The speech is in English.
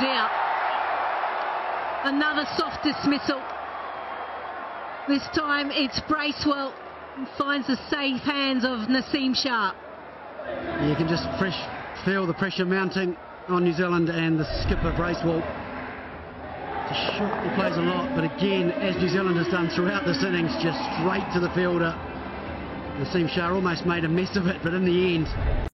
dear. Another soft dismissal. This time it's Bracewell who finds the safe hands of Naseem Shah. You can just feel the pressure mounting on New Zealand, and the skipper Bracewell. It's a shot, he plays a lot, but again, as New Zealand has done throughout this innings, just straight to the fielder. Naseem Shah almost made a mess of it, but in the end